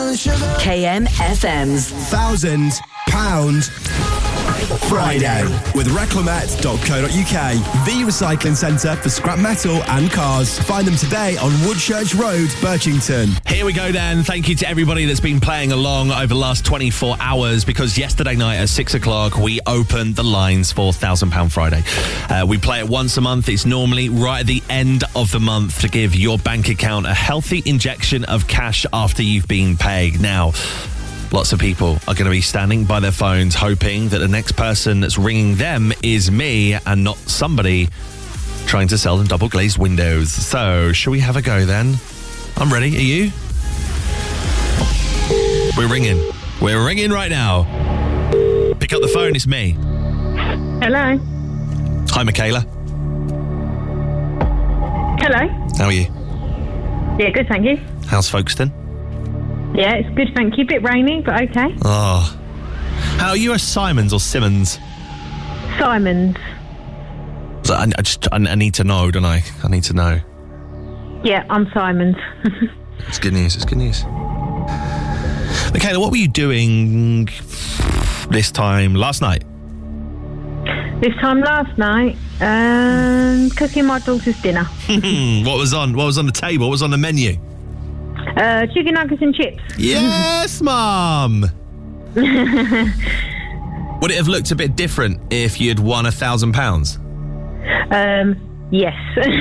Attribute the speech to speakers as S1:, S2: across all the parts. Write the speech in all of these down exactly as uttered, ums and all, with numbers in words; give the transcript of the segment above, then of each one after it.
S1: K M F M's
S2: Thousand Pound Friday with reclamet dot co dot uk, the recycling centre for scrap metal and cars. Find them today on Woodchurch Road, Birchington.
S3: Here we go then. Thank you to everybody that's been playing along over the last twenty-four hours, because yesterday night at six o'clock we opened the lines for Thousand Pound Friday. Uh, we play it once a month. It's normally right at the end of the month to give your bank account a healthy injection of cash after you've been paid. Now, lots of people are going to be standing by their phones hoping that the next person that's ringing them is me and not somebody trying to sell them double glazed windows. So, shall we have a go then? I'm ready. Are you? We're ringing. We're ringing right now. Pick up the phone. It's me.
S4: Hello.
S3: Hi, Michaela.
S4: Hello.
S3: How are you?
S4: Yeah, good, thank you.
S3: How's Folkestone?
S4: Yeah, it's good, thank you. Bit rainy, but okay.
S3: Oh. How are you, a Simons or Simmons?
S4: Simons.
S3: So I, I just, I, I need to know, don't I? I need to know.
S4: Yeah, I'm Simons.
S3: It's good news, it's good news. Michaela, what were you doing this time last night?
S4: This time last night, um, cooking my daughter's dinner.
S3: What was on? What was on the table? What was on the menu?
S4: Uh, chicken nuggets and chips.
S3: Yes, Mum. Would it have looked a bit different if you'd won a thousand pounds?
S4: Um, yes.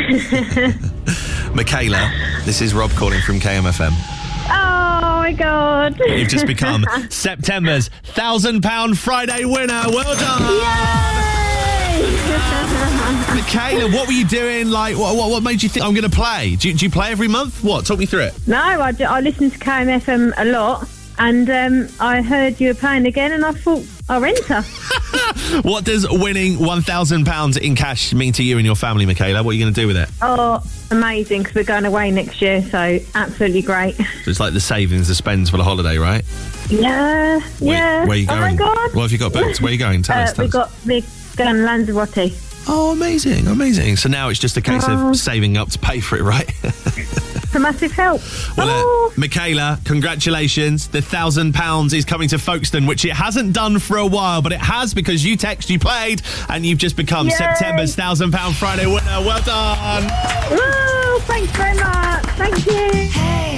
S3: Michaela, this is Rob calling from K M F M.
S4: Oh my God!
S3: You've just become September's thousand pound Friday winner. Well done.
S4: Yay!
S3: Michaela, what were you doing? Like, what what, what made you think I'm going to play? Do you, do you play every month? What? Talk me through it.
S4: No, I, do, I listen to K M F M a lot, and um, I heard you were playing again, and I thought I'll enter.
S3: What does winning one thousand pounds in cash mean to you and your family, Michaela? What are you going to do with it?
S4: Oh, amazing, because we're going away next year, so absolutely great.
S3: So it's like the savings, the spends for the holiday, right?
S4: Yeah, yeah.
S3: Where, where are you
S4: Oh
S3: going?
S4: my God.
S3: What have you got booked? Where are you going? Tell
S4: uh,
S3: us. Tell
S4: we
S3: us.
S4: got we're going to Lanzarote.
S3: Oh, amazing, amazing. So now it's just a case
S4: Oh.
S3: of saving up to pay for it, right?
S4: It's a massive help.
S3: Well,
S4: oh.
S3: uh, Michaela, congratulations. The thousand pounds is coming to Folkestone, which it hasn't done for a while, but it has because you text, you played, and you've just become
S4: Yay.
S3: September's thousand pound Friday winner. Well done.
S4: Woo, thanks very much. Thank you.
S1: Hey